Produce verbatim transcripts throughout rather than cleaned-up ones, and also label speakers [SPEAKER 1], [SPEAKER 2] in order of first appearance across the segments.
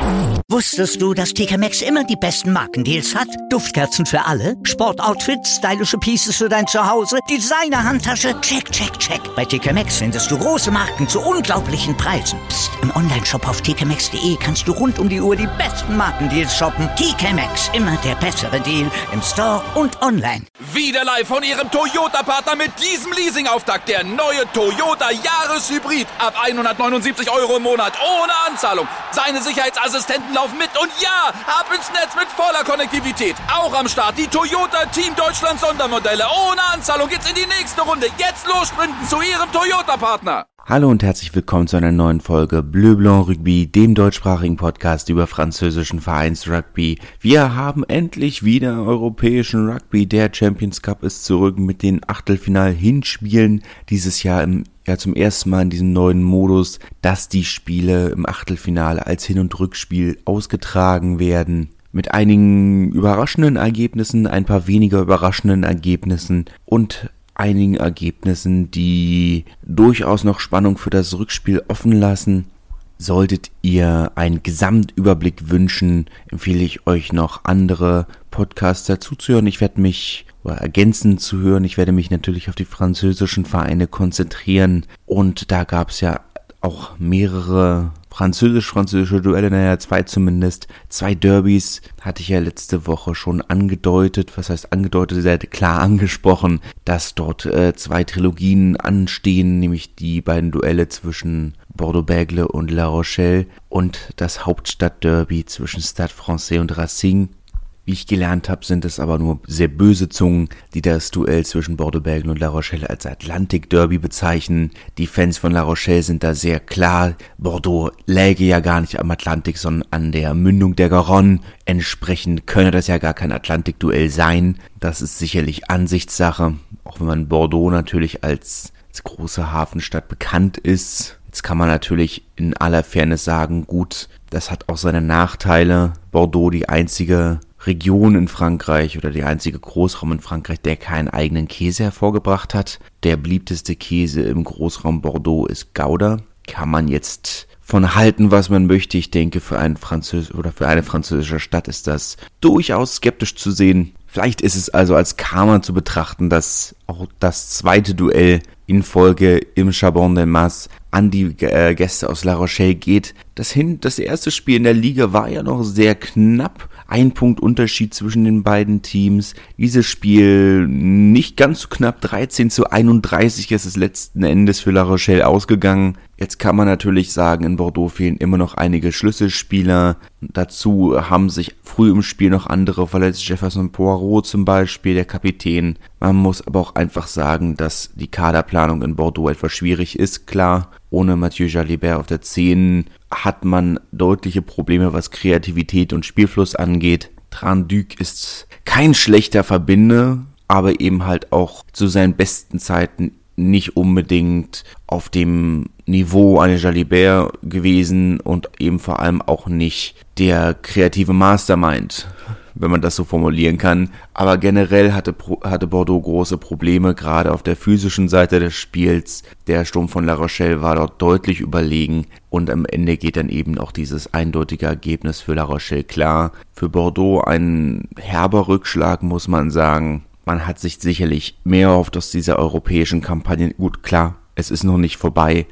[SPEAKER 1] Wusstest du, dass T K Maxx immer die besten Markendeals hat? Duftkerzen für alle, Sportoutfits, stylische Pieces für dein Zuhause, Designer-Handtasche, check, check, check. Bei T K Maxx findest du große Marken zu unglaublichen Preisen. Psst. Im Onlineshop auf t k maxx punkt d e kannst du rund um die Uhr die besten Markendeals shoppen. T K Maxx, immer der bessere Deal im Store und online.
[SPEAKER 2] Wieder live von Ihrem Toyota-Partner mit diesem Leasing-Auftakt. Der neue Toyota Jahreshybrid. Ab hundertneunundsiebzig Euro im Monat. Ohne Anzahlung. Seine Sicherheitsassistenten laufen mit. Und ja, ab ins Netz mit voller Konnektivität. Auch am Start die Toyota Team Deutschland Sondermodelle. Ohne Anzahlung geht's in die nächste Runde. Jetzt los sprinten zu Ihrem Toyota-Partner.
[SPEAKER 3] Hallo und herzlich willkommen zu einer neuen Folge Bleu Blanc Rugby, dem deutschsprachigen Podcast über französischen Vereinsrugby. Wir haben endlich wieder europäischen Rugby. Der Champions Cup ist zurück mit den Achtelfinal-Hinspielen. Dieses Jahr im, ja, zum ersten Mal in diesem neuen Modus, dass die Spiele im Achtelfinale als Hin- und Rückspiel ausgetragen werden. Mit einigen überraschenden Ergebnissen, ein paar weniger überraschenden Ergebnissen und einigen Ergebnissen, die durchaus noch Spannung für das Rückspiel offen lassen. Solltet ihr einen Gesamtüberblick wünschen, empfehle ich euch noch andere Podcasts dazu zu hören. Ich werde mich oder ergänzend zu hören. Ich werde mich natürlich auf die französischen Vereine konzentrieren. Und da gab es ja auch mehrere französisch-französische Duelle, naja, zwei zumindest. Zwei Derbys hatte ich ja letzte Woche schon angedeutet. Was heißt angedeutet? Sehr klar angesprochen, dass dort äh, zwei Trilogien anstehen, nämlich die beiden Duelle zwischen Bordeaux-Bègles und La Rochelle und das Hauptstadtderby zwischen Stade Français und Racing. Wie ich gelernt habe, sind es aber nur sehr böse Zungen, die das Duell zwischen Bordeaux-Bègles und La Rochelle als Atlantik-Derby bezeichnen. Die Fans von La Rochelle sind da sehr klar. Bordeaux läge ja gar nicht am Atlantik, sondern an der Mündung der Garonne. Entsprechend könne das ja gar kein Atlantik-Duell sein. Das ist sicherlich Ansichtssache, auch wenn man Bordeaux natürlich als, als große Hafenstadt bekannt ist. Jetzt kann man natürlich in aller Fairness sagen, gut, das hat auch seine Nachteile. Bordeaux, die einzige Region in Frankreich oder der einzige Großraum in Frankreich, der keinen eigenen Käse hervorgebracht hat. Der beliebteste Käse im Großraum Bordeaux ist Gouda. Kann man jetzt von halten, was man möchte. Ich denke, für einen Französ oder für eine französische Stadt ist das durchaus skeptisch zu sehen. Vielleicht ist es also als Karma zu betrachten, dass auch das zweite Duell in Folge im Charbon de Mas an die äh, Gäste aus La Rochelle geht. Das, hin, das erste Spiel in der Liga war ja noch sehr knapp. Ein Punkt Unterschied zwischen den beiden Teams. Dieses Spiel nicht ganz so knapp, dreizehn zu einunddreißig ist es letzten Endes für La Rochelle ausgegangen. Jetzt kann man natürlich sagen, in Bordeaux fehlen immer noch einige Schlüsselspieler. Dazu haben sich früh im Spiel noch andere verletzt, Jefferson Poirot zum Beispiel, der Kapitän. Man muss aber auch einfach sagen, dass die Kaderplanung in Bordeaux etwas schwierig ist, klar. Ohne Mathieu Jalibert auf der zehn hat man deutliche Probleme, was Kreativität und Spielfluss angeht. Tran-Duc ist kein schlechter Verbinder, aber eben halt auch zu seinen besten Zeiten nicht unbedingt auf dem Niveau eines Jalibert gewesen und eben vor allem auch nicht der kreative Mastermind, wenn man das so formulieren kann. Aber generell hatte, hatte Bordeaux große Probleme, gerade auf der physischen Seite des Spiels. Der Sturm von La Rochelle war dort deutlich überlegen und am Ende geht dann eben auch dieses eindeutige Ergebnis für La Rochelle klar. Für Bordeaux ein herber Rückschlag, muss man sagen. Man hat sich sicherlich mehr erhofft aus dieser europäischen Kampagne. Gut, klar, es ist noch nicht vorbei,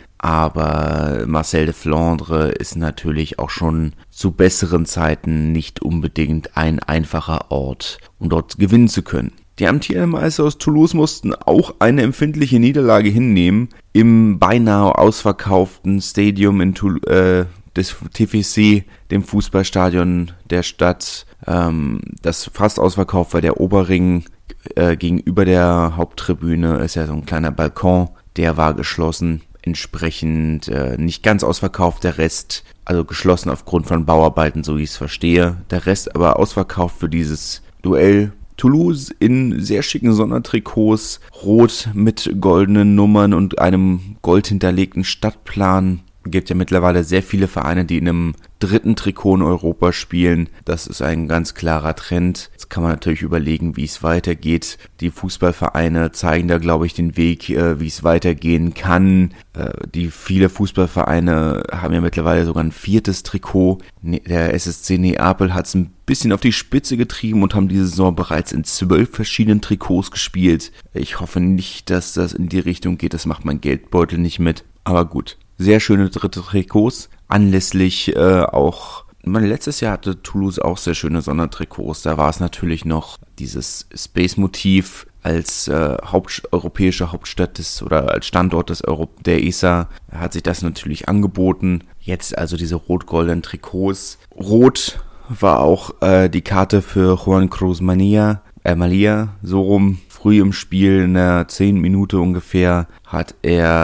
[SPEAKER 3] aber Marcel de Flandre ist natürlich auch schon zu besseren Zeiten nicht unbedingt ein einfacher Ort, um dort gewinnen zu können. Die amtierenden Meister aus Toulouse mussten auch eine empfindliche Niederlage hinnehmen im beinahe ausverkauften Stadium in Toulouse, äh, des T F C, dem Fußballstadion der Stadt, ähm, das fast ausverkauft war. Der Oberring äh, gegenüber der Haupttribüne ist ja so ein kleiner Balkon, der war geschlossen, entsprechend äh, nicht ganz ausverkauft, der Rest, also geschlossen aufgrund von Bauarbeiten, so wie ich es verstehe, der Rest aber ausverkauft für dieses Duell. Toulouse in sehr schicken Sondertrikots, rot mit goldenen Nummern und einem gold hinterlegten Stadtplan. Es gibt ja mittlerweile sehr viele Vereine, die in einem dritten Trikot in Europa spielen. Das ist ein ganz klarer Trend. Jetzt kann man natürlich überlegen, wie es weitergeht. Die Fußballvereine zeigen da, glaube ich, den Weg, wie es weitergehen kann. Die viele Fußballvereine haben ja mittlerweile sogar ein viertes Trikot. Der S S C Neapel hat es ein bisschen auf die Spitze getrieben und haben diese Saison bereits in zwölf verschiedenen Trikots gespielt. Ich hoffe nicht, dass das in die Richtung geht. Das macht mein Geldbeutel nicht mit. Aber gut. Sehr schöne dritte Trikots, anlässlich äh, auch, mein letztes Jahr hatte Toulouse auch sehr schöne Sondertrikots, da war es natürlich noch dieses Space-Motiv als äh, Haupt, europäische Hauptstadt des oder als Standort des Euro, der E S A, hat sich das natürlich angeboten. Jetzt also diese rot-goldenen Trikots. Rot war auch äh, die Karte für Juan Cruz Mania, äh, Malia, so rum. Früh im Spiel, in der zehnten Minute ungefähr, hat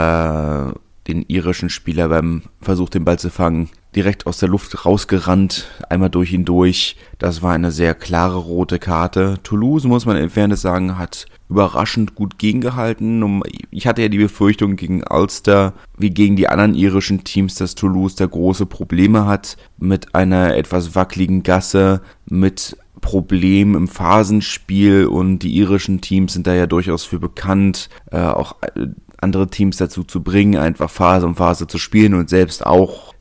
[SPEAKER 3] er den irischen Spieler beim Versuch, den Ball zu fangen, direkt aus der Luft rausgerannt, einmal durch ihn durch. Das war eine sehr klare rote Karte. Toulouse, muss man in Fairness sagen, hat überraschend gut gegengehalten. Ich hatte ja die Befürchtung gegen Ulster, wie gegen die anderen irischen Teams, dass Toulouse da große Probleme hat mit einer etwas wackeligen Gasse, mit Problemen im Phasenspiel, und die irischen Teams sind da ja durchaus für bekannt, äh, auch andere Teams dazu zu bringen, einfach Phase um Phase zu spielen und selbst auch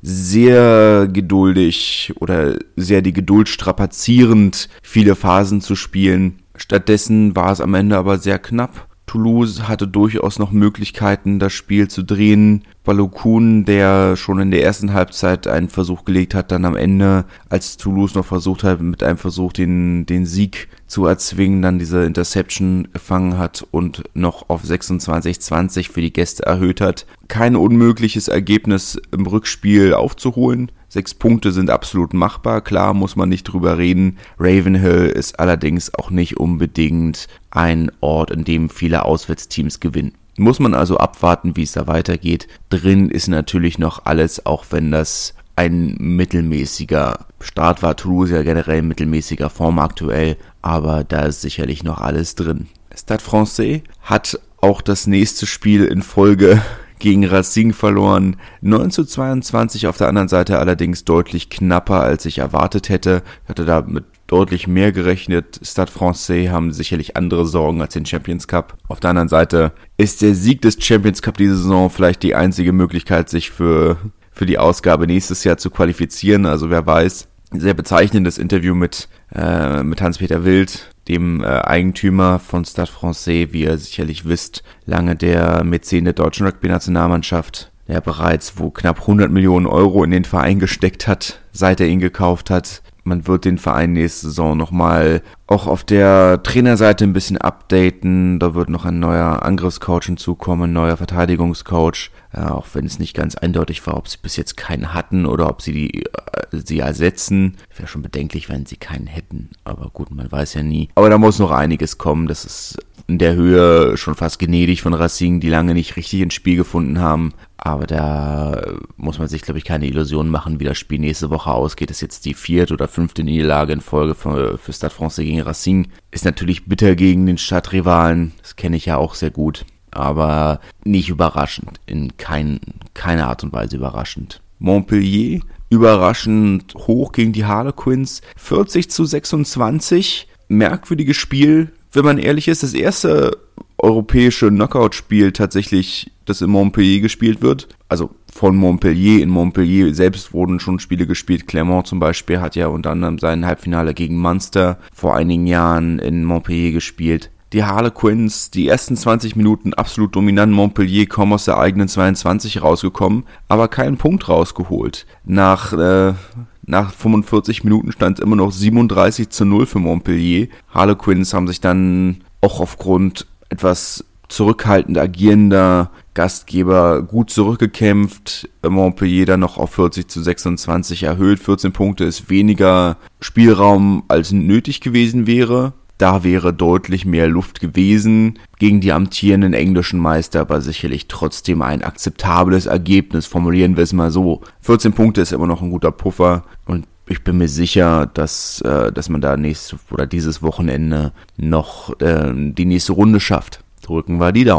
[SPEAKER 3] sehr geduldig oder sehr die Geduld strapazierend viele Phasen zu spielen. Stattdessen war es am Ende aber sehr knapp. Toulouse hatte durchaus noch Möglichkeiten, das Spiel zu drehen. Balogun, der schon in der ersten Halbzeit einen Versuch gelegt hat, dann am Ende, als Toulouse noch versucht hat, mit einem Versuch den, den Sieg zu erzwingen, dann diese Interception gefangen hat und noch auf sechsundzwanzig zwanzig für die Gäste erhöht hat. Kein unmögliches Ergebnis im Rückspiel aufzuholen. Sechs Punkte sind absolut machbar, klar, muss man nicht drüber reden. Ravenhill ist allerdings auch nicht unbedingt ein Ort, in dem viele Auswärtsteams gewinnen. Muss man also abwarten, wie es da weitergeht. Drin ist natürlich noch alles, auch wenn das ein mittelmäßiger Start war. Toulouse ja generell mittelmäßiger Form aktuell, aber da ist sicherlich noch alles drin. Stade Français hat auch das nächste Spiel in Folge gegen Racing verloren. neun zu zweiundzwanzig, auf der anderen Seite allerdings deutlich knapper, als ich erwartet hätte. Ich hatte da mit deutlich mehr gerechnet. Stade Français haben sicherlich andere Sorgen als den Champions Cup. Auf der anderen Seite ist der Sieg des Champions Cup diese Saison vielleicht die einzige Möglichkeit, sich für, für die Ausgabe nächstes Jahr zu qualifizieren. Also wer weiß. Sehr bezeichnendes Interview mit, äh, mit Hans-Peter Wild, dem äh, Eigentümer von Stade Français, wie ihr sicherlich wisst, lange der Mäzen der deutschen Rugby-Nationalmannschaft, der bereits wo knapp hundert Millionen Euro in den Verein gesteckt hat, seit er ihn gekauft hat. Man wird den Verein nächste Saison nochmal auch auf der Trainerseite ein bisschen updaten. Da wird noch ein neuer Angriffscoach hinzukommen, ein neuer Verteidigungscoach. Ja, auch wenn es nicht ganz eindeutig war, ob sie bis jetzt keinen hatten oder ob sie die äh, sie ersetzen. Wäre schon bedenklich, wenn sie keinen hätten. Aber gut, man weiß ja nie. Aber da muss noch einiges kommen. Das ist in der Höhe schon fast gnädig von Racing, die lange nicht richtig ins Spiel gefunden haben. Aber da muss man sich, glaube ich, keine Illusionen machen, wie das Spiel nächste Woche ausgeht. Das ist jetzt die vierte oder fünfte Niederlage in Folge für, für Stade Français gegen Racing. Ist natürlich bitter gegen den Stadtrivalen. Das kenne ich ja auch sehr gut. Aber nicht überraschend. In kein, keiner Art und Weise überraschend. Montpellier, überraschend hoch gegen die Harlequins. vierzig zu sechsundzwanzig. Merkwürdiges Spiel, wenn man ehrlich ist. Das erste europäische Knockout-Spiel tatsächlich, das in Montpellier gespielt wird. Also von Montpellier. In Montpellier selbst wurden schon Spiele gespielt. Clermont zum Beispiel hat ja unter anderem sein Halbfinale gegen Munster vor einigen Jahren in Montpellier gespielt. Die Harlequins, die ersten zwanzig Minuten absolut dominant. Montpellier kaum aus der eigenen zweiundzwanzig rausgekommen, aber keinen Punkt rausgeholt. Nach äh, nach fünfundvierzig Minuten stand es immer noch siebenunddreißig zu null für Montpellier. Harlequins haben sich dann auch aufgrund etwas zurückhaltend agierender Gastgeber gut zurückgekämpft. Montpellier dann noch auf vierzig zu sechsundzwanzig erhöht. vierzehn Punkte ist weniger Spielraum, als nötig gewesen wäre. Da wäre deutlich mehr Luft gewesen gegen die amtierenden englischen Meister, aber sicherlich trotzdem ein akzeptables Ergebnis, formulieren wir es mal so. vierzehn Punkte ist immer noch ein guter Puffer und ich bin mir sicher, dass äh, dass man da nächste oder dieses Wochenende noch äh, die nächste Runde schafft. Drücken wir die Daumen.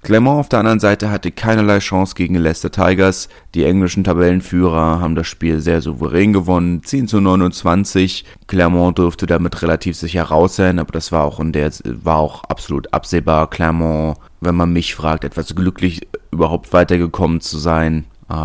[SPEAKER 3] Clermont auf der anderen Seite hatte keinerlei Chance gegen Leicester Tigers. Die englischen Tabellenführer haben das Spiel sehr souverän gewonnen, zehn zu neunundzwanzig. Clermont dürfte damit relativ sicher raus sein, aber das war auch in der war auch absolut absehbar. Clermont, wenn man mich fragt, etwas glücklich überhaupt weitergekommen zu sein,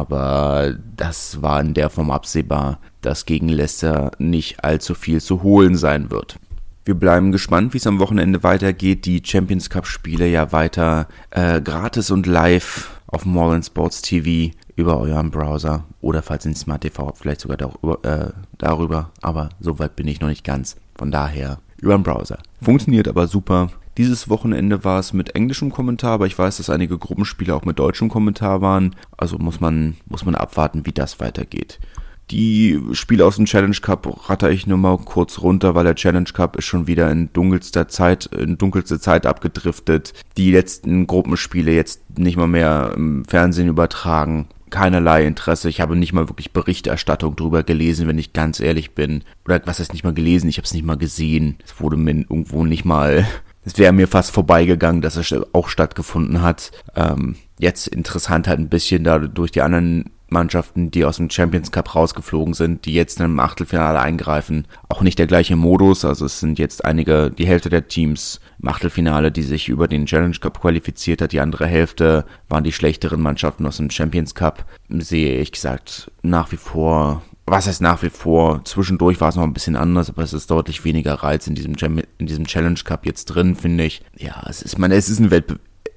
[SPEAKER 3] aber das war in der Form absehbar, dass gegen Leicester nicht allzu viel zu holen sein wird. Wir bleiben gespannt, wie es am Wochenende weitergeht. Die Champions Cup Spiele ja weiter äh, gratis und live auf More Sports T V über euren Browser oder falls ihr ein Smart T V habt, vielleicht sogar darüber, äh, darüber. Aber so weit bin ich noch nicht ganz. Von daher über den Browser. Funktioniert aber super. Dieses Wochenende war es mit englischem Kommentar, aber ich weiß, dass einige Gruppenspiele auch mit deutschem Kommentar waren. Also muss man, muss man abwarten, wie das weitergeht. Die Spiele aus dem Challenge Cup ratter ich nur mal kurz runter, weil der Challenge Cup ist schon wieder in dunkelster Zeit, in dunkelste Zeit abgedriftet. Die letzten Gruppenspiele jetzt nicht mal mehr im Fernsehen übertragen. Keinerlei Interesse. Ich habe nicht mal wirklich Berichterstattung drüber gelesen, wenn ich ganz ehrlich bin. Oder was heißt nicht mal gelesen? Ich habe es nicht mal gesehen. Es wurde mir irgendwo nicht mal... Es wäre mir fast vorbeigegangen, dass es auch stattgefunden hat. Ähm, jetzt interessant halt ein bisschen da durch die anderen Mannschaften, die aus dem Champions Cup rausgeflogen sind, die jetzt im Achtelfinale eingreifen. Auch nicht der gleiche Modus, also es sind jetzt einige, die Hälfte der Teams im Achtelfinale, die sich über den Challenge Cup qualifiziert hat. Die andere Hälfte waren die schlechteren Mannschaften aus dem Champions Cup. Sehe ich gesagt nach wie vor... Was heißt nach wie vor? Zwischendurch war es noch ein bisschen anders, aber es ist deutlich weniger Reiz in diesem Jam- in diesem Challenge Cup jetzt drin, finde ich. Ja, es ist, man, es ist ein Wettbewerb.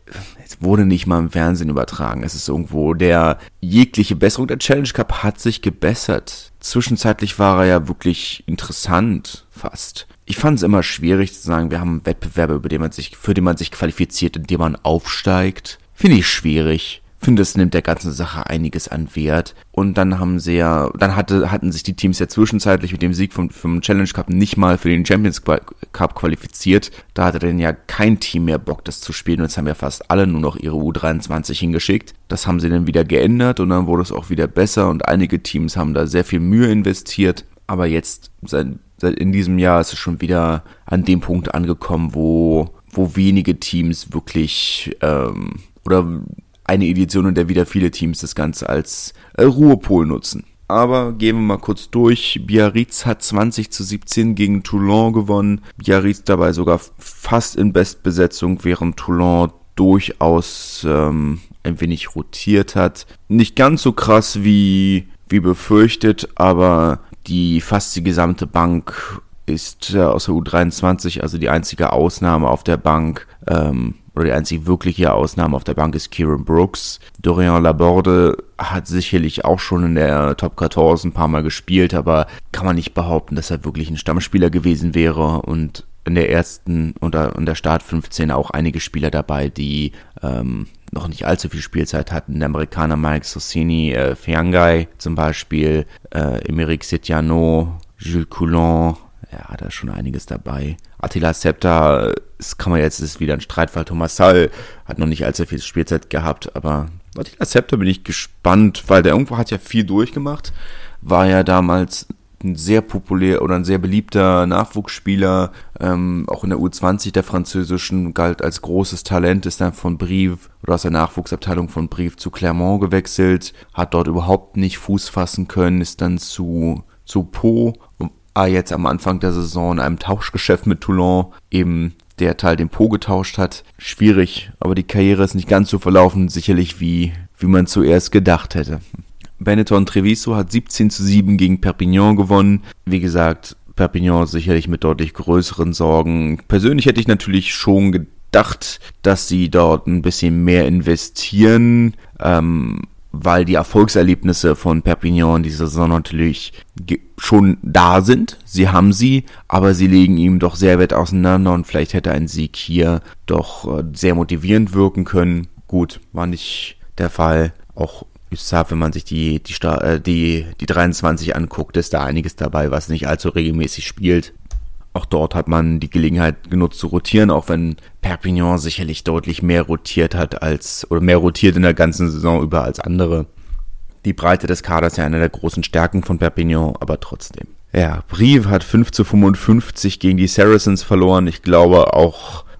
[SPEAKER 3] Es wurde nicht mal im Fernsehen übertragen. Es ist irgendwo der jegliche Besserung. Der Challenge Cup hat sich gebessert. Zwischenzeitlich war er ja wirklich interessant, fast. Ich fand es immer schwierig zu sagen, wir haben Wettbewerbe, über den man sich, für den man sich qualifiziert, indem man aufsteigt. Finde ich schwierig. Ich finde, es nimmt der ganzen Sache einiges an Wert. Und dann haben sie ja, dann hatte, hatten sich die Teams ja zwischenzeitlich mit dem Sieg vom, vom Challenge Cup nicht mal für den Champions Cup qualifiziert. Da hatte dann ja kein Team mehr Bock, das zu spielen. Und jetzt haben ja fast alle nur noch ihre U dreiundzwanzig hingeschickt. Das haben sie dann wieder geändert und dann wurde es auch wieder besser. Und einige Teams haben da sehr viel Mühe investiert. Aber jetzt, seit, seit in diesem Jahr ist es schon wieder an dem Punkt angekommen, wo, wo wenige Teams wirklich, ähm, oder eine Edition, in der wieder viele Teams das Ganze als äh, Ruhepol nutzen. Aber gehen wir mal kurz durch. Biarritz hat zwanzig zu siebzehn gegen Toulon gewonnen. Biarritz dabei sogar fast in Bestbesetzung, während Toulon durchaus ähm, ein wenig rotiert hat. Nicht ganz so krass wie, wie befürchtet, aber die fast die gesamte Bank ist äh, aus der U dreiundzwanzig, also die einzige Ausnahme auf der Bank, ähm, oder die einzige wirkliche Ausnahme auf der Bank ist Kieran Brooks. Dorian Laborde hat sicherlich auch schon in der Top vierzehn ein paar Mal gespielt, aber kann man nicht behaupten, dass er wirklich ein Stammspieler gewesen wäre. Und in der ersten oder in der Start fünfzehn auch einige Spieler dabei, die ähm, noch nicht allzu viel Spielzeit hatten. Der Amerikaner Mike Sossini, äh, Feangai zum Beispiel, äh, Emeric Setiano, Jules Coulon, ja, da ist schon einiges dabei. Attila Scepter, das kann man jetzt, ist wieder ein Streitfall. Thomas Sall hat noch nicht allzu viel Spielzeit gehabt, aber Attila Scepter bin ich gespannt, weil der irgendwo hat ja viel durchgemacht. War ja damals ein sehr populär oder ein sehr beliebter Nachwuchsspieler, ähm, auch in der U zwanzig der französischen, galt als großes Talent, ist dann von Brive oder aus der Nachwuchsabteilung von Brive zu Clermont gewechselt, hat dort überhaupt nicht Fuß fassen können, ist dann zu, zu Pau, jetzt am Anfang der Saison in einem Tauschgeschäft mit Toulon eben der Teil den Po getauscht hat. Schwierig, aber die Karriere ist nicht ganz so verlaufen, sicherlich wie, wie man zuerst gedacht hätte. Benetton Treviso hat siebzehn zu sieben gegen Perpignan gewonnen. Wie gesagt, Perpignan sicherlich mit deutlich größeren Sorgen. Persönlich hätte ich natürlich schon gedacht, dass sie dort ein bisschen mehr investieren, ähm, weil die Erfolgserlebnisse von Perpignan in dieser Saison natürlich ge- schon da sind. Sie haben sie, aber sie legen ihm doch sehr weit auseinander und vielleicht hätte ein Sieg hier doch äh, sehr motivierend wirken können. Gut, war nicht der Fall. Auch wenn man sich die, die, Stra- äh, die, die dreiundzwanzig anguckt, ist da einiges dabei, was nicht allzu regelmäßig spielt. Auch dort hat man die Gelegenheit genutzt zu rotieren, auch wenn Perpignan sicherlich deutlich mehr rotiert hat als, oder mehr rotiert in der ganzen Saison über als andere. Die Breite des Kaders ist ja eine der großen Stärken von Perpignan, aber trotzdem. Ja, Brive hat fünf zu fünfundfünfzig gegen die Saracens verloren. Ich glaube auch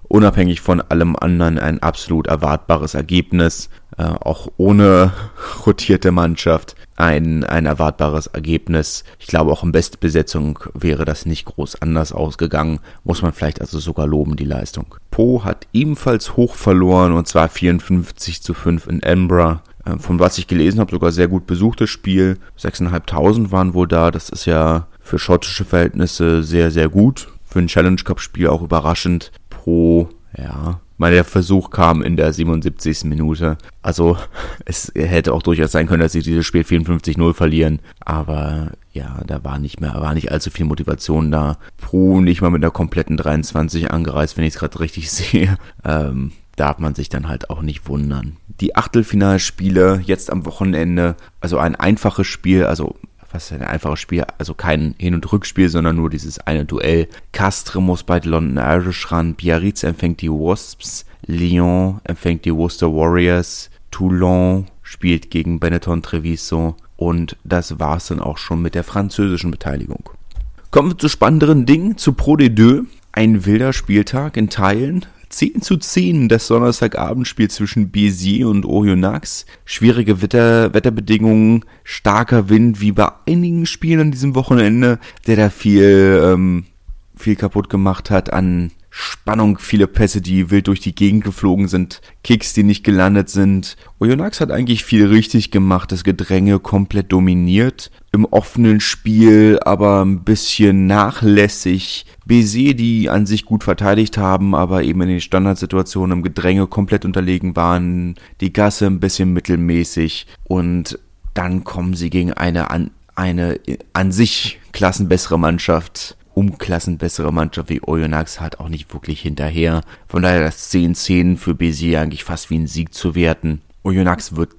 [SPEAKER 3] unabhängig von allem anderen ein absolut erwartbares Ergebnis. Äh, auch ohne rotierte Mannschaft ein, ein erwartbares Ergebnis. Ich glaube, auch in Bestbesetzung wäre das nicht groß anders ausgegangen. Muss man vielleicht also sogar loben, die Leistung. Po hat ebenfalls hoch verloren, und zwar vierundfünfzig zu fünf in Embra. Äh, von was ich gelesen habe, sogar sehr gut besuchtes Spiel. sechstausendfünfhundert waren wohl da. Das ist ja für schottische Verhältnisse sehr, sehr gut. Für ein Challenge Cup Spiel auch überraschend. Po, ja... Mal der Versuch kam in der siebenundsiebzigsten Minute. Also es hätte auch durchaus sein können, dass sie dieses Spiel vierundfünfzig null verlieren. Aber ja, da war nicht mehr, war nicht allzu viel Motivation da. Pro nicht mal mit einer kompletten dreiundzwanzig angereist, wenn ich es gerade richtig sehe. Ähm, darf man sich dann halt auch nicht wundern. Die Achtelfinalspiele jetzt am Wochenende, also ein einfaches Spiel, also was ist ein einfaches Spiel, also kein Hin- und Rückspiel, sondern nur dieses eine Duell. Castres muss bei London Irish ran, Biarritz empfängt die Wasps, Lyon empfängt die Worcester Warriors, Toulon spielt gegen Benetton Treviso, und das war's dann auch schon mit der französischen Beteiligung. Kommen wir zu spannenderen Dingen, zu Pro D zwei. Ein wilder Spieltag in Teilen. zehn zu zehn das Donnerstagabendspiel zwischen Béziers und Oyonnax. Schwierige Wetter, Wetterbedingungen, starker Wind, wie bei einigen Spielen an diesem Wochenende, der da viel, ähm, viel kaputt gemacht hat an Spannung, viele Pässe, die wild durch die Gegend geflogen sind, Kicks, die nicht gelandet sind. Oyonnax hat eigentlich viel richtig gemacht, das Gedränge komplett dominiert. Im offenen Spiel aber ein bisschen nachlässig. Béziers, die an sich gut verteidigt haben, aber eben in den Standardsituationen im Gedränge komplett unterlegen waren. Die Gasse ein bisschen mittelmäßig. Und dann kommen sie gegen eine an, eine an sich klassenbessere Mannschaft. Umklassenbessere Mannschaft wie Oyonnax hat auch nicht wirklich hinterher. Von daher das zehn zehn für Béziers eigentlich fast wie ein Sieg zu werten. Oyonnax wird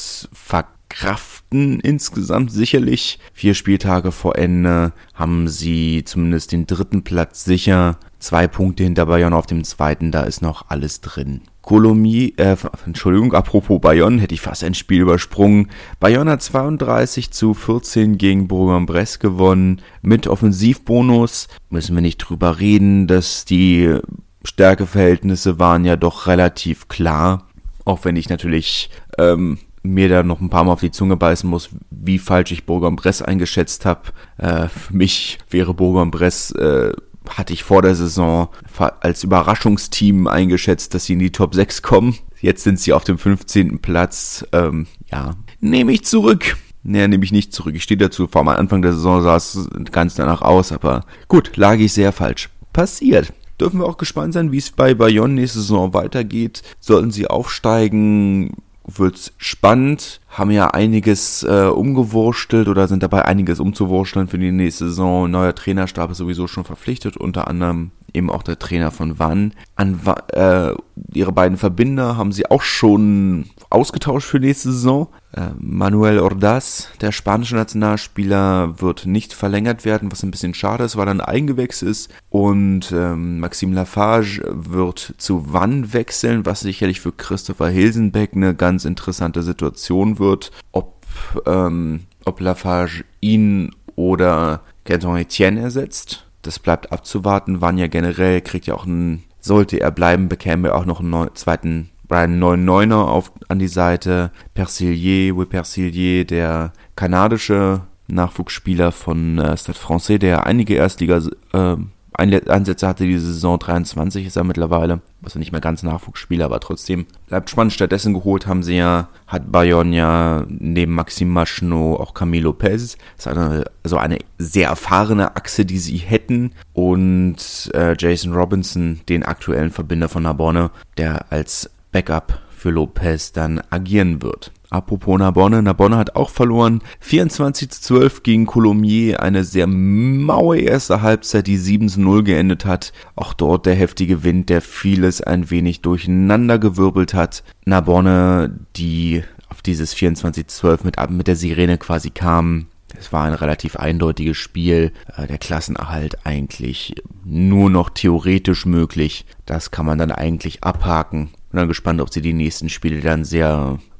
[SPEAKER 3] verkraften insgesamt sicherlich. Vier Spieltage vor Ende haben sie zumindest den dritten Platz sicher. Zwei Punkte hinter Bayonne auf dem zweiten, da ist noch alles drin. Colomiers, äh, Entschuldigung, apropos Bayonne, hätte ich fast ein Spiel übersprungen. Bayonne hat zweiunddreißig zu vierzehn gegen Bourg-en-Bresse gewonnen. Mit Offensivbonus müssen wir nicht drüber reden, dass die Stärkeverhältnisse waren ja doch relativ klar. Auch wenn ich natürlich ähm, mir da noch ein paar Mal auf die Zunge beißen muss, wie falsch ich Bourg-en-Bresse eingeschätzt habe. Äh, für mich wäre Bourg-en-Bresse... Äh, hatte ich vor der Saison als Überraschungsteam eingeschätzt, dass sie in die Top sechs kommen. Jetzt sind sie auf dem fünfzehnten Platz. Ähm, ja, nehme ich zurück. Nee, nehme ich nicht zurück. Ich stehe dazu. Vor am Anfang der Saison sah es ganz danach aus, aber gut, lag ich sehr falsch. Passiert. Dürfen wir auch gespannt sein, wie es bei Bayonne nächste Saison weitergeht. Sollten sie aufsteigen, wird's spannend, haben ja einiges äh, umgewurstelt oder sind dabei einiges umzuwursteln für die nächste Saison. Neuer Trainerstab ist sowieso schon verpflichtet, unter anderem eben auch der Trainer von Vannes. An äh, ihre beiden Verbinder haben sie auch schon ausgetauscht für nächste Saison. Äh, Manuel Ordaz, der spanische Nationalspieler, wird nicht verlängert werden, was ein bisschen schade ist, weil er ein Eigengewächs ist. Und ähm, Maxime Lafarge wird zu Vannes wechseln, was sicherlich für Christopher Hilsenbeck eine ganz interessante Situation wird. Ob, ähm, ob Lafarge ihn oder Quentin Etienne ersetzt, das bleibt abzuwarten. Vannes ja generell kriegt ja auch einen, sollte er bleiben, bekäme er auch noch einen neuen, zweiten einen neuen Neuner auf, an die Seite. Persilier, Will Persilier, der kanadische Nachwuchsspieler von äh, Stade Français, der einige Erstliga äh, Einsätze hatte diese Saison, dreiundzwanzig ist er mittlerweile, also nicht mehr ganz Nachwuchsspieler, aber trotzdem bleibt spannend. Stattdessen geholt haben sie ja, hat Bayonne ja neben Maxime Machenot auch Camille Lopez. Das ist eine, also eine sehr erfahrene Achse, die sie hätten, und äh, Jason Robinson, den aktuellen Verbinder von Narbonne, der als Backup für Lopez dann agieren wird. Apropos Narbonne, Narbonne hat auch verloren, vierundzwanzig zu zwölf gegen Colomiers, eine sehr maue erste Halbzeit, die sieben zu null geendet hat. Auch dort der heftige Wind, der vieles ein wenig durcheinander gewirbelt hat. Narbonne, die auf dieses vierundzwanzig zu zwölf mit, mit der Sirene quasi kam. Es war ein relativ eindeutiges Spiel, der Klassenerhalt eigentlich nur noch theoretisch möglich. Das kann man dann eigentlich abhaken. Bin dann gespannt, ob sie die nächsten Spiele dann sehr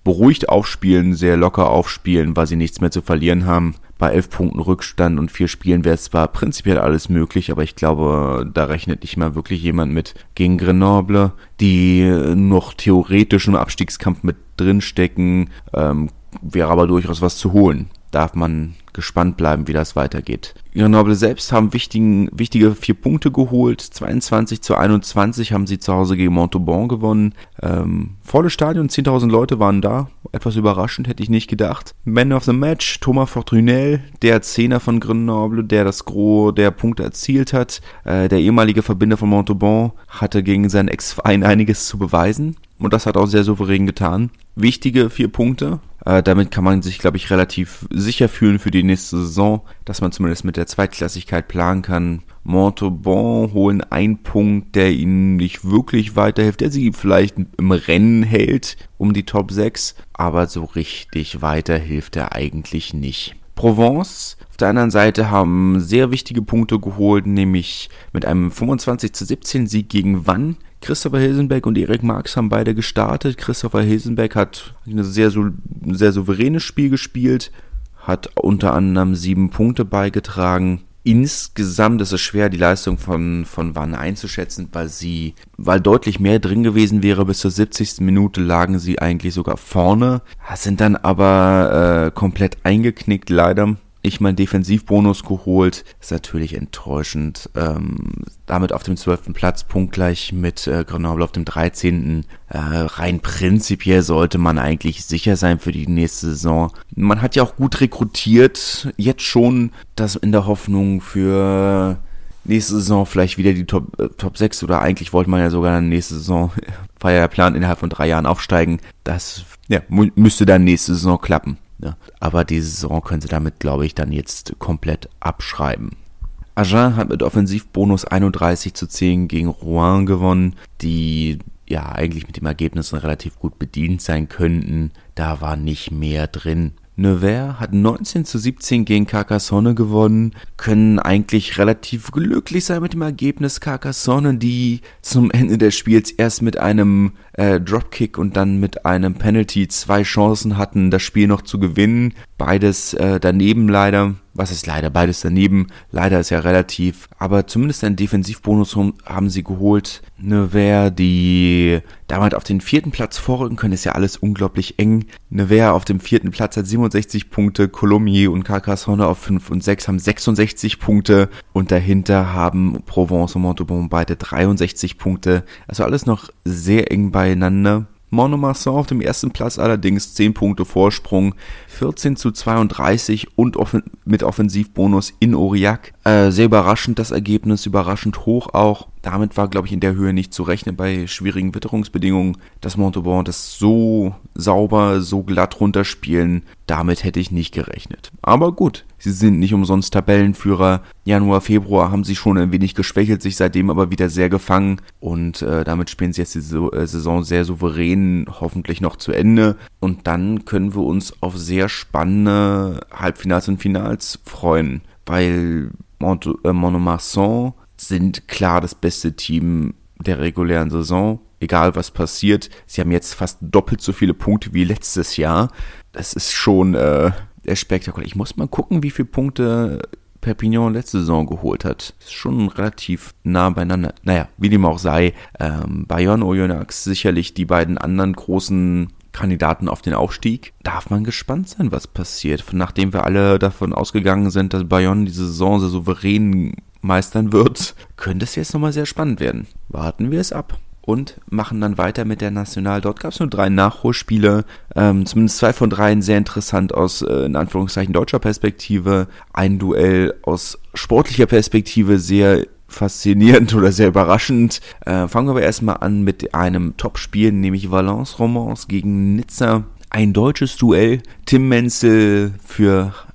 [SPEAKER 3] beruhigt aufspielen, sehr locker aufspielen, weil sie nichts mehr zu verlieren haben. Bei elf Punkten Rückstand und vier Spielen wäre es zwar prinzipiell alles möglich, aber ich glaube, da rechnet nicht mal wirklich jemand mit gegen Grenoble, die noch theoretisch im Abstiegskampf mit drinstecken, ähm, wäre aber durchaus was zu holen. Darf man gespannt bleiben, wie das weitergeht. Grenoble selbst haben wichtigen, wichtige vier Punkte geholt. zweiundzwanzig zu einundzwanzig haben sie zu Hause gegen Montauban gewonnen. Ähm, volles Stadion, zehntausend Leute waren da. Etwas überraschend, hätte ich nicht gedacht. Man of the Match, Thomas Fortunel, der Zehner von Grenoble, der das Gros der Punkte erzielt hat. Äh, der ehemalige Verbinder von Montauban hatte gegen seinen Ex-Verein einiges zu beweisen. Und das hat auch sehr souverän getan. Wichtige vier Punkte. Äh, damit kann man sich, glaube ich, relativ sicher fühlen für die nächste Saison, dass man zumindest mit der Zweitklassigkeit planen kann. Montauban holen einen Punkt, der ihnen nicht wirklich weiterhilft, der sie vielleicht im Rennen hält um die Top sechs, aber so richtig weiterhilft er eigentlich nicht. Provence auf der anderen Seite haben sehr wichtige Punkte geholt, nämlich mit einem fünfundzwanzig zu siebzehn Sieg gegen Vannes. Christopher Hilsenbeck und Erik Marx haben beide gestartet. Christopher Hilsenbeck hat ein sehr, sehr souveränes Spiel gespielt, hat unter anderem sieben Punkte beigetragen. Insgesamt ist es schwer, die Leistung von, von Vannes einzuschätzen, weil sie, weil deutlich mehr drin gewesen wäre. Bis zur siebzigsten Minute lagen sie eigentlich sogar vorne, sind dann aber äh, komplett eingeknickt, leider. Ich meinen Defensivbonus geholt, ist natürlich enttäuschend. Ähm, damit auf dem zwölften Platz, punktgleich mit äh, Grenoble auf dem dreizehnten Äh, rein prinzipiell sollte man eigentlich sicher sein für die nächste Saison. Man hat ja auch gut rekrutiert, jetzt schon, das in der Hoffnung für nächste Saison vielleicht wieder die Top, äh, Top sechs oder eigentlich wollte man ja sogar nächste Saison, war ja der Plan, innerhalb von drei Jahren aufsteigen. Das ja, mu- müsste dann nächste Saison klappen. Ja, aber die Saison können sie damit, glaube ich, dann jetzt komplett abschreiben. Agen hat mit Offensivbonus einunddreißig zu zehn gegen Rouen gewonnen, die ja eigentlich mit dem Ergebnis relativ gut bedient sein könnten. Da war nicht mehr drin. Nevers hat neunzehn zu siebzehn gegen Carcassonne gewonnen, können eigentlich relativ glücklich sein mit dem Ergebnis. Carcassonne, die zum Ende des Spiels erst mit einem äh, Dropkick und dann mit einem Penalty zwei Chancen hatten, das Spiel noch zu gewinnen. Beides äh, daneben leider. Was ist leider? Beides daneben. Leider ist ja relativ. Aber zumindest einen Defensivbonus haben sie geholt. Nevers, die damit auf den vierten Platz vorrücken können, ist ja alles unglaublich eng. Nevers auf dem vierten Platz hat siebenundsechzig Punkte. Colomiers und Carcassonne auf fünf und sechs haben sechsundsechzig Punkte. Und dahinter haben Provence und Montauban beide dreiundsechzig Punkte. Also alles noch sehr eng beieinander. Mont-de-Marsan auf dem ersten Platz allerdings zehn Punkte Vorsprung, vierzehn zu zweiunddreißig und offen- mit Offensivbonus in Aurillac. Äh, sehr überraschend das Ergebnis, überraschend hoch auch. Damit war, glaube ich, in der Höhe nicht zu rechnen bei schwierigen Witterungsbedingungen. Dass Montauban das so sauber, so glatt runterspielen, damit hätte ich nicht gerechnet. Aber gut, sie sind nicht umsonst Tabellenführer. Januar, Februar haben sie schon ein wenig geschwächelt, sich seitdem aber wieder sehr gefangen. Und äh, damit spielen sie jetzt die Saison sehr souverän, hoffentlich noch zu Ende. Und dann können wir uns auf sehr spannende Halbfinals und Finals freuen. Weil Mont- äh, Mont-de-Marsan sind klar das beste Team der regulären Saison, egal was passiert. Sie haben jetzt fast doppelt so viele Punkte wie letztes Jahr. Das ist schon äh, sehr spektakulär. Ich muss mal gucken, wie viele Punkte Perpignan letzte Saison geholt hat. Ist schon relativ nah beieinander. Naja, wie dem auch sei, ähm, Bayonne, Oyonnax, sicherlich die beiden anderen großen Kandidaten auf den Aufstieg. Darf man gespannt sein, was passiert. Nachdem wir alle davon ausgegangen sind, dass Bayonne diese Saison so souverän meistern wird, könnte es jetzt nochmal sehr spannend werden. Warten wir es ab. Und machen dann weiter mit der National. Dort gab es nur drei Nachholspiele, ähm, zumindest zwei von dreien sehr interessant aus, äh, in Anführungszeichen, deutscher Perspektive. Ein Duell aus sportlicher Perspektive sehr faszinierend oder sehr überraschend. Äh, fangen wir aber erstmal an mit einem Topspiel, nämlich Valence Romans gegen Nizza. Ein deutsches Duell. Tim Menzel für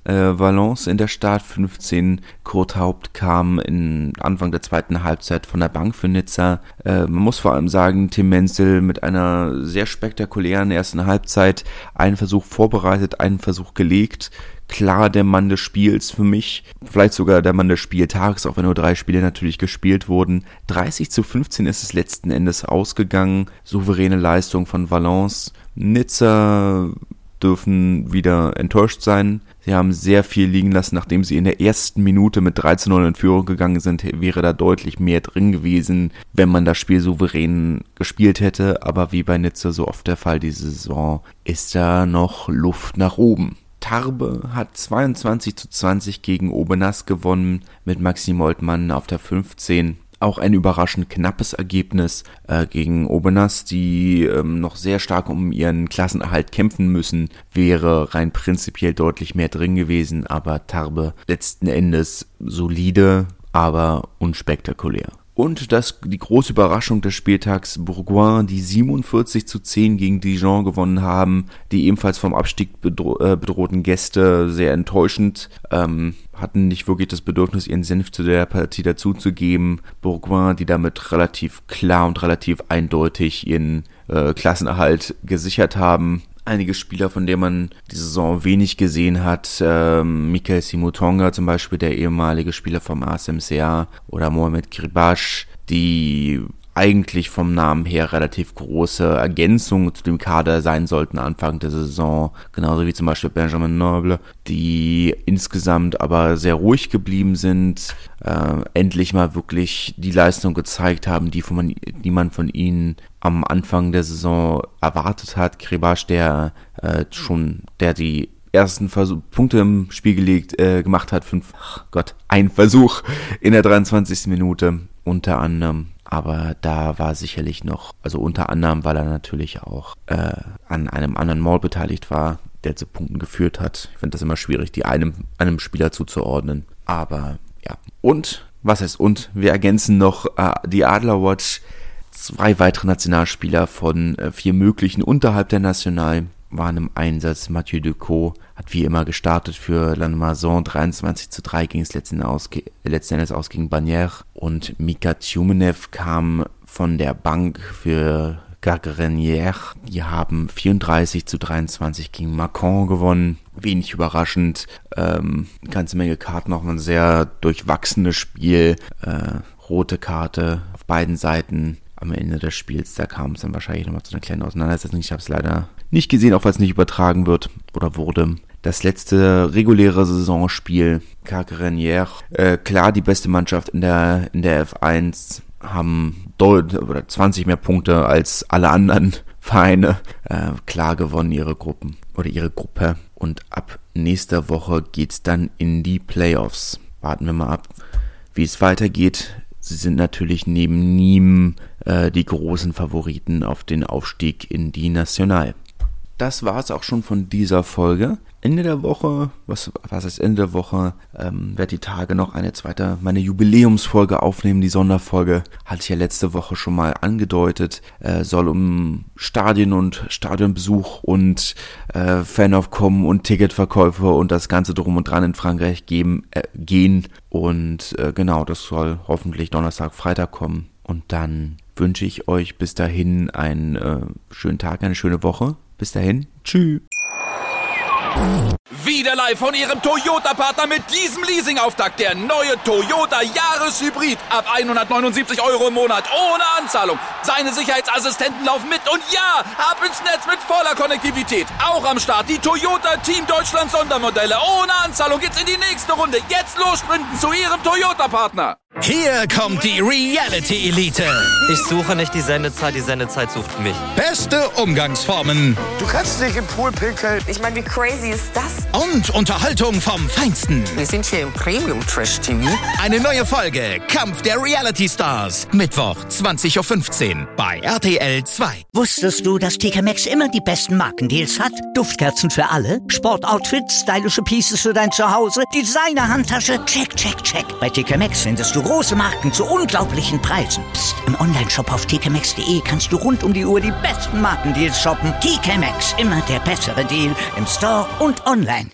[SPEAKER 3] äh, Valence in der Startfünfzehn. Kurt Haupt kam in Anfang der zweiten Halbzeit von der Bank für Nizza. Äh, man muss vor allem sagen, Tim Menzel mit einer sehr spektakulären ersten Halbzeit einen Versuch vorbereitet, einen Versuch gelegt. Klar der Mann des Spiels für mich, vielleicht sogar der Mann des Spieltags, auch wenn nur drei Spiele natürlich gespielt wurden. dreißig zu fünfzehn ist es letzten Endes ausgegangen. Souveräne Leistung von Valence. Nizza dürfen wieder enttäuscht sein. Sie haben sehr viel liegen lassen, nachdem sie in der ersten Minute mit drei zu null in Führung gegangen sind, wäre da deutlich mehr drin gewesen, wenn man das Spiel souverän gespielt hätte. Aber wie bei Nizza so oft der Fall diese Saison, ist da noch Luft nach oben. Tarbes hat zweiundzwanzig zu zwanzig gegen Aubenas gewonnen mit Maxime Oltmann auf der fünfzehn. Auch ein überraschend knappes Ergebnis äh, gegen Aubenas, die ähm, noch sehr stark um ihren Klassenerhalt kämpfen müssen, wäre rein prinzipiell deutlich mehr drin gewesen, aber Tarbes letzten Endes solide, aber unspektakulär. Und das, die große Überraschung des Spieltags, Bourgoin, die siebenundvierzig zu zehn gegen Dijon gewonnen haben, die ebenfalls vom Abstieg bedro- äh, bedrohten Gäste, sehr enttäuschend, ähm, hatten nicht wirklich das Bedürfnis, ihren Senf zu der Partie dazuzugeben. Bourgoin, die damit relativ klar und relativ eindeutig ihren äh, Klassenerhalt gesichert haben. Einige Spieler, von denen man die Saison wenig gesehen hat, ähm, Michael Simutonga zum Beispiel, der ehemalige Spieler vom A S M C A, oder Mohamed Kribash, die eigentlich vom Namen her relativ große Ergänzungen zu dem Kader sein sollten Anfang der Saison, genauso wie zum Beispiel Benjamin Noble, die insgesamt aber sehr ruhig geblieben sind, äh, endlich mal wirklich die Leistung gezeigt haben, die, von man, die man von ihnen am Anfang der Saison erwartet hat. Kribash, der äh, schon, der die ersten Versuch, Punkte im Spiel gelegt, äh, gemacht hat, fünf, ach Gott, ein Versuch in der dreiundzwanzigsten Minute unter anderem. Aber da war sicherlich noch, also unter anderem, weil er natürlich auch äh, an einem anderen Maul beteiligt war, der zu Punkten geführt hat. Ich finde das immer schwierig, die einem, einem Spieler zuzuordnen. Aber ja. Und, was heißt und? Wir ergänzen noch äh, die Adlerwatch. Zwei weitere Nationalspieler von äh, vier möglichen unterhalb der National waren im Einsatz. Mathieu Decaux hat wie immer gestartet für Lannemezan, dreiundzwanzig zu drei ging es letzten, ausge- letzten Endes aus gegen Bagneres. Und Mika Tjumenev kam von der Bank für Gargarenière. Die haben vierunddreißig zu dreiundzwanzig gegen Macon gewonnen. Wenig überraschend. Ähm, eine ganze Menge Karten, noch ein sehr durchwachsenes Spiel. Äh, rote Karte auf beiden Seiten. Am Ende des Spiels, da kam es dann wahrscheinlich nochmal zu einer kleinen Auseinandersetzung. Ich habe es leider nicht gesehen, auch weil es nicht übertragen wird oder wurde. Das letzte reguläre Saisonspiel, Gargarenière, äh, klar die beste Mannschaft in der in der F eins, haben deut- oder zwanzig mehr Punkte als alle anderen Vereine, äh, klar gewonnen ihre Gruppen oder ihre Gruppe. Und ab nächster Woche geht's dann in die Playoffs. Warten wir mal ab, wie es weitergeht. Sie sind natürlich neben Nîmes äh, die großen Favoriten auf den Aufstieg in die National. Das war es auch schon von dieser Folge. Ende der Woche, was, was heißt Ende der Woche, ähm, werde die Tage noch eine zweite, meine Jubiläumsfolge aufnehmen. Die Sonderfolge hatte ich ja letzte Woche schon mal angedeutet, äh, soll um Stadien und Stadionbesuch und äh, Fanaufkommen und Ticketverkäufe und das Ganze drum und dran in Frankreich geben, äh, gehen. Und äh, genau, das soll hoffentlich Donnerstag, Freitag kommen. Und dann wünsche ich euch bis dahin einen äh, schönen Tag, eine schöne Woche. Bis dahin, tschüss.
[SPEAKER 2] Wieder live von Ihrem Toyota-Partner mit diesem Leasing-Auftakt. Der neue Toyota Jahreshybrid. Ab hundertneunundsiebzig Euro im Monat. Ohne Anzahlung. Seine Sicherheitsassistenten laufen mit. Und ja, ab ins Netz mit voller Konnektivität. Auch am Start die Toyota Team Deutschland Sondermodelle. Ohne Anzahlung geht's in die nächste Runde. Jetzt los sprinten zu Ihrem Toyota-Partner.
[SPEAKER 4] Hier kommt die Reality Elite.
[SPEAKER 5] Ich suche nicht die Sendezeit, die Sendezeit sucht mich.
[SPEAKER 4] Beste Umgangsformen.
[SPEAKER 6] Du kannst nicht im Pool pinkeln.
[SPEAKER 7] Ich meine, wie crazy ist das?
[SPEAKER 4] Und Unterhaltung vom Feinsten.
[SPEAKER 7] Wir sind hier im Premium-Trash-T V.
[SPEAKER 4] Eine neue Folge Kampf der Reality Stars. Mittwoch, zwanzig Uhr fünfzehn bei R T L zwei.
[SPEAKER 1] Wusstest du, dass T K Maxx immer die besten Markendeals hat? Duftkerzen für alle, Sportoutfits, stylische Pieces für dein Zuhause, Designer-Handtasche, check, check, check. Bei T K Maxx findest du große Marken zu unglaublichen Preisen. Psst. Im Onlineshop auf t k maxx punkt de kannst du rund um die Uhr die besten Markendeals shoppen. T K Maxx, immer der bessere Deal im Store und online.